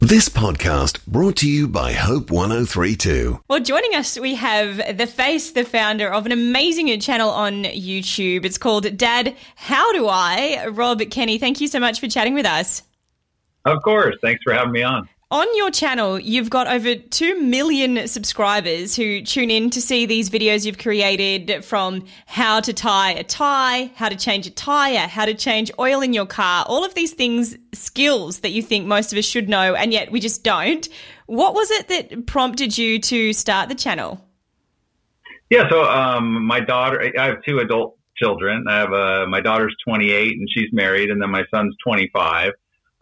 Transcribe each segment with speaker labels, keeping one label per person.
Speaker 1: This podcast brought to you by Hope 103.2.
Speaker 2: Well, joining us, we have the face, the founder of an amazing channel on YouTube. It's called Dad, How Do I? Rob Kenny, thank you so much for chatting with us.
Speaker 3: Of course. Thanks for having me on.
Speaker 2: On your channel, you've got over 2 million subscribers who tune in to see these videos you've created, from how to tie a tie, how to change a tire, how to change oil in your car, all of these things, skills that you think most of us should know, and yet we just don't. What was it that prompted you to start the channel?
Speaker 3: Yeah, so my daughter, I have 2 adult children. I have my daughter's 28 and she's married, and then my son's 25.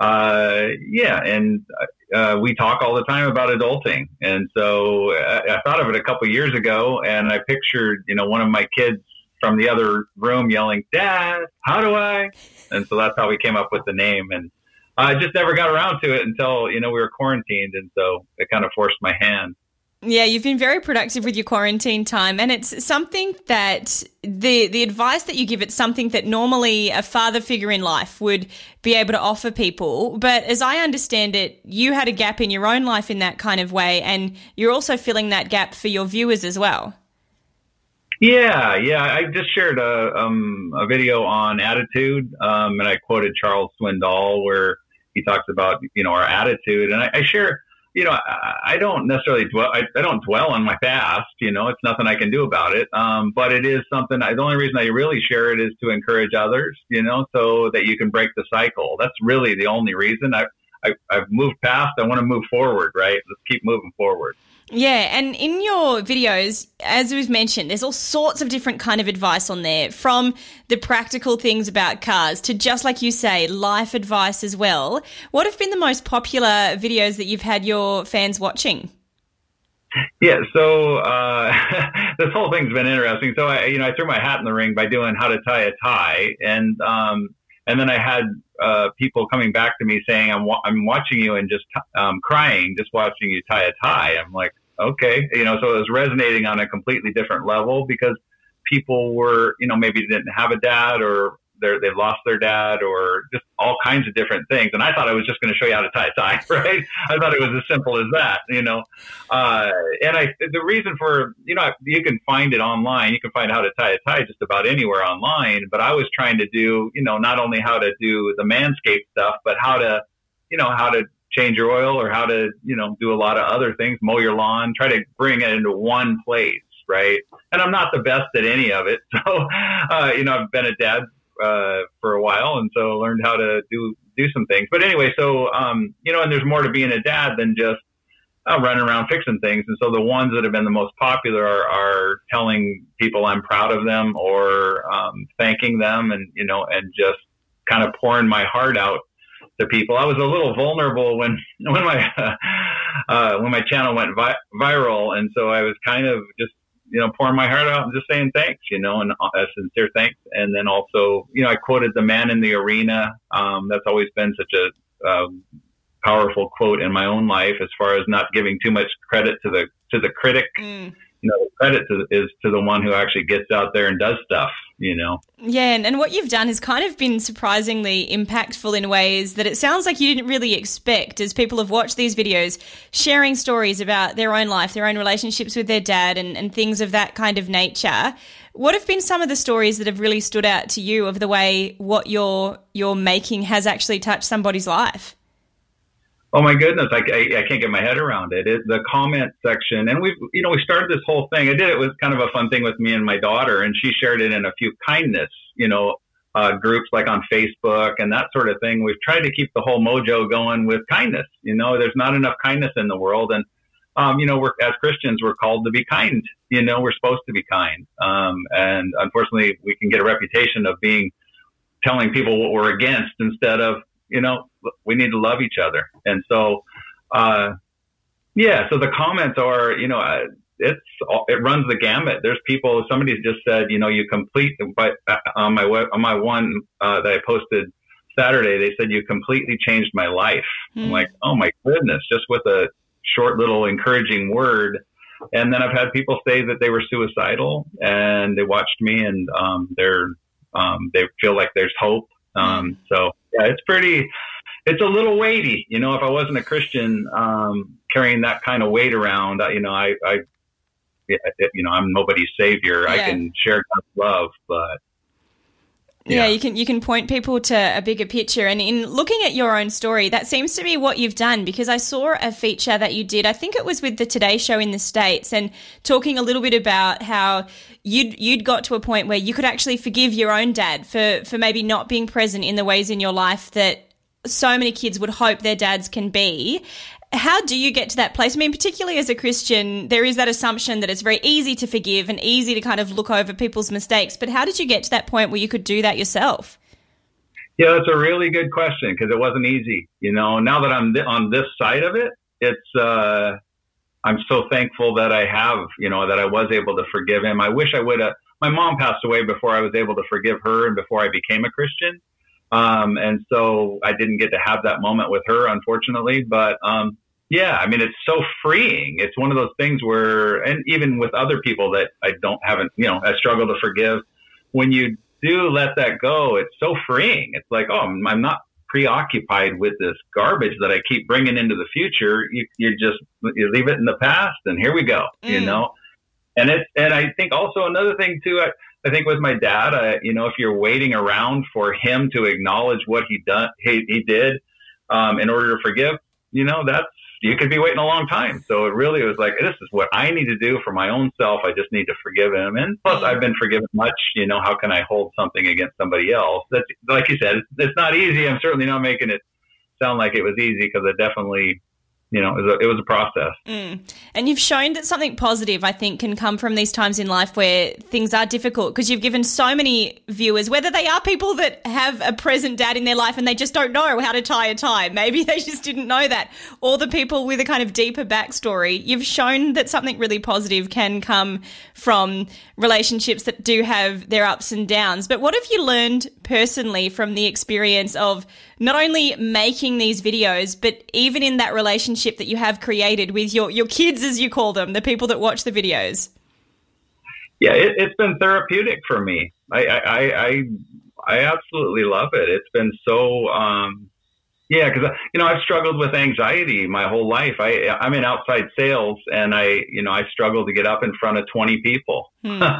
Speaker 3: We talk all the time about adulting. And so I thought of it a couple of years ago, and I pictured, one of my kids from the other room yelling, "Dad, how do I?" And so that's how we came up with the name. And I just never got around to it until, we were quarantined. And so it kind of forced my hand.
Speaker 2: Yeah, you've been very productive with your quarantine time, and it's something that the advice that you give, it's something that normally a father figure in life would be able to offer people. But as I understand it, you had a gap in your own life in that kind of way, and you're also filling that gap for your viewers as well.
Speaker 3: Yeah. I just shared a video on attitude, and I quoted Charles Swindoll where he talks about, our attitude, and I share. I don't necessarily dwell. I don't dwell on my past. It's nothing I can do about it. But it is something. The only reason I really share it is to encourage others. So that you can break the cycle. That's really the only reason. I've moved past. I want to move forward. Right. Let's keep moving forward.
Speaker 2: Yeah, and in your videos, as we've mentioned, there's all sorts of different kind of advice on there, from the practical things about cars to, just like you say, life advice as well. What have been the most popular videos that you've had your fans watching?
Speaker 3: Yeah, so this whole thing's been interesting. So I threw my hat in the ring by doing how to tie a tie, and then I had people coming back to me saying, I'm watching you and just crying, just watching you tie a tie. I'm like, okay. So it was resonating on a completely different level, because people were, maybe didn't have a dad, or they lost their dad, or just all kinds of different things. And I thought I was just going to show you how to tie a tie, right? I thought it was as simple as that, the reason for, you can find it online. You can find how to tie a tie just about anywhere online. But I was trying to do, not only how to do the Manscaped stuff, but how to change your oil, or how to, do a lot of other things, mow your lawn, try to bring it into one place, right? And I'm not the best at any of it. So, I've been a dad for a while, and so learned how to do some things. But anyway, so and there's more to being a dad than just running around fixing things. And so the ones that have been the most popular are telling people I'm proud of them, or thanking them, and and just kind of pouring my heart out to people. I was a little vulnerable when my channel went viral, and so I was kind of just pouring my heart out and just saying thanks, and a sincere thanks. And then also, I quoted the man in the arena. That's always been such a powerful quote in my own life, as far as not giving too much credit to the critic. Credit is to the one who actually gets out there and does stuff,
Speaker 2: Yeah, and what you've done has kind of been surprisingly impactful in ways that it sounds like you didn't really expect, as people have watched these videos, sharing stories about their own life, their own relationships with their dad, and things of that kind of nature. What have been some of the stories that have really stood out to you of the way what you're making has actually touched somebody's life?
Speaker 3: Oh my goodness, I can't get my head around it. The comment section, and we started this whole thing. I did it was kind of a fun thing with me and my daughter, and she shared it in a few kindness, groups like on Facebook and that sort of thing. We've tried to keep the whole mojo going with kindness. There's not enough kindness in the world, and we're, as Christians, we're called to be kind. We're supposed to be kind, and unfortunately, we can get a reputation of telling people what we're against, instead of we need to love each other. And so, so the comments are, it runs the gamut. There's people, somebody just said, you complete, but on my one that I posted Saturday, they said, you completely changed my life. I'm like, oh my goodness, just with a short little encouraging word. And then I've had people say that they were suicidal, and they watched me, and they feel like there's hope. So yeah, it's a little weighty, you know, if I wasn't a Christian, carrying that kind of weight around, you know, you know, I'm nobody's savior.
Speaker 2: Yeah.
Speaker 3: I can share God's love, but
Speaker 2: yeah, you can point people to a bigger picture. And in looking at your own story, that seems to be what you've done, because I saw a feature that you did, I think it was with the Today Show in the States, and talking a little bit about how you'd got to a point where you could actually forgive your own dad for maybe not being present in the ways in your life that so many kids would hope their dads can be. How do you get to that place? I mean, particularly as a Christian, there is that assumption that it's very easy to forgive and easy to kind of look over people's mistakes. But how did you get to that point where you could do that yourself?
Speaker 3: Yeah, that's a really good question, because it wasn't easy. You know, now that I'm on this side of it, I'm so thankful that I have, you know, that I was able to forgive him. I wish I would have. My mom passed away before I was able to forgive her and before I became a Christian. And so I didn't get to have that moment with her, unfortunately. But yeah, I mean, it's so freeing. It's one of those things where, and even with other people that I struggle to forgive, when you do let that go, it's so freeing. It's like, oh, I'm not preoccupied with this garbage that I keep bringing into the future. You leave it in the past, and here we go, you know? And I think also another thing too, I think with my dad, you know, if you're waiting around for him to acknowledge what he did, in order to forgive, you know, you could be waiting a long time. So it really was like, this is what I need to do for my own self. I just need to forgive him. And plus I've been forgiven much, you know, how can I hold something against somebody else? That's, like you said, it's not easy. I'm certainly not making it sound like it was easy, because it definitely, you know, it was a process.
Speaker 2: And you've shown that something positive, I think, can come from these times in life where things are difficult, because you've given so many viewers, whether they are people that have a present dad in their life and they just don't know how to tie a tie, maybe they just didn't know that, or the people with a kind of deeper backstory, you've shown that something really positive can come from relationships that do have their ups and downs. But what have you learned personally from the experience of not only making these videos, but even in that relationship that you have created with your kids, as you call them, the people that watch the videos?
Speaker 3: Yeah, it's been therapeutic for me. I absolutely love it. It's been so, because, you know, I've struggled with anxiety my whole life. I'm in outside sales, and I struggle to get up in front of 20 people.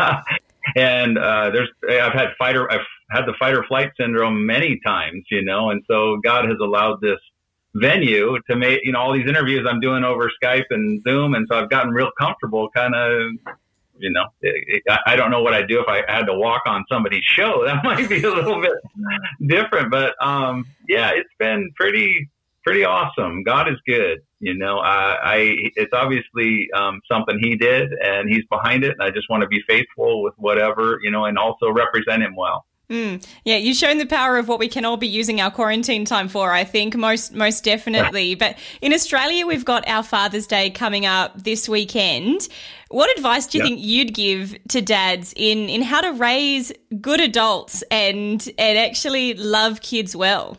Speaker 3: And I've had the fight or flight syndrome many times, you know, and so God has allowed this venue to make, you know, all these interviews I'm doing over Skype and Zoom. And so I've gotten real comfortable, kind of, you know, I don't know what I'd do if I had to walk on somebody's show. That might be a little bit different, but yeah, it's been pretty awesome. God is good. You know, it's obviously something he did, and he's behind it. And I just want to be faithful with whatever, you know, and also represent him well.
Speaker 2: Yeah, you've shown the power of what we can all be using our quarantine time for, I think, most definitely. But in Australia, we've got our Father's Day coming up this weekend. What advice do you think you'd give to dads in how to raise good adults and actually love kids well?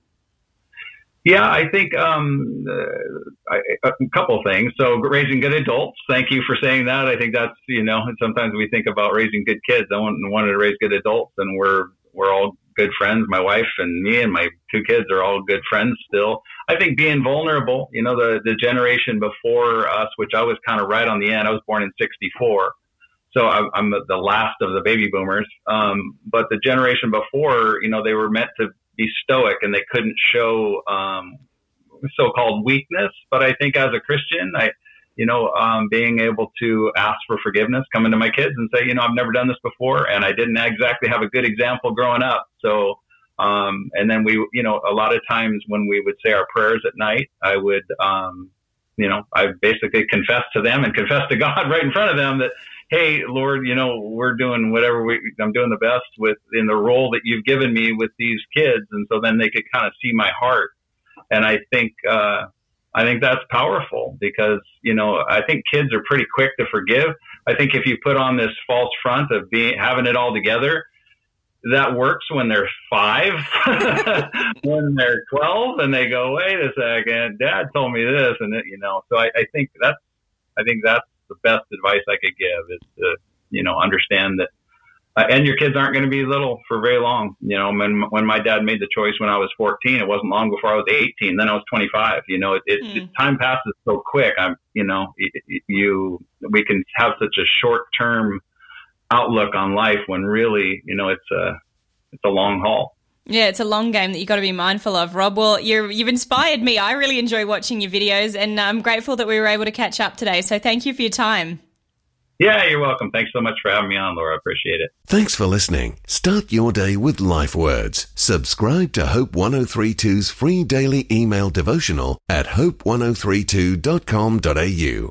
Speaker 3: Yeah, I think a couple things. So raising good adults, thank you for saying that. I think that's, you know, sometimes we think about raising good kids. I wanted to raise good adults, and we're all good friends. My wife and me and my two kids are all good friends still. I think being vulnerable, you know, the generation before us, which I was kind of right on the end. I was born in 1964. So I'm the last of the baby boomers. But the generation before, you know, they were meant to be stoic, and they couldn't show so-called weakness. But I think as a Christian, being able to ask for forgiveness, coming to my kids and say, you know, I've never done this before, and I didn't exactly have a good example growing up. So, and then we, you know, a lot of times when we would say our prayers at night, I would, I basically confess to them and confess to God right in front of them that, hey, Lord, you know, we're doing whatever I'm doing the best in the role that you've given me with these kids. And so then they could kind of see my heart. And I think that's powerful, because, you know, I think kids are pretty quick to forgive. I think if you put on this false front of having it all together, that works when they're 5, when they're 12, and they go, wait a second, Dad told me this, and it, you know. So I think that's the best advice I could give, is to, you know, understand that and your kids aren't going to be little for very long. You know, when my dad made the choice when I was 14, it wasn't long before I was 18. Then I was 25. You know, time passes so quick. We can have such a short-term outlook on life when really, you know, it's a long haul.
Speaker 2: Yeah, it's a long game that you've got to be mindful of, Rob. Well, you've inspired me. I really enjoy watching your videos, and I'm grateful that we were able to catch up today. So thank you for your time.
Speaker 3: Yeah, you're welcome. Thanks so much for having me on, Laura. I appreciate it.
Speaker 1: Thanks for listening. Start your day with Life Words. Subscribe to Hope 1032's free daily email devotional at hope1032.com.au.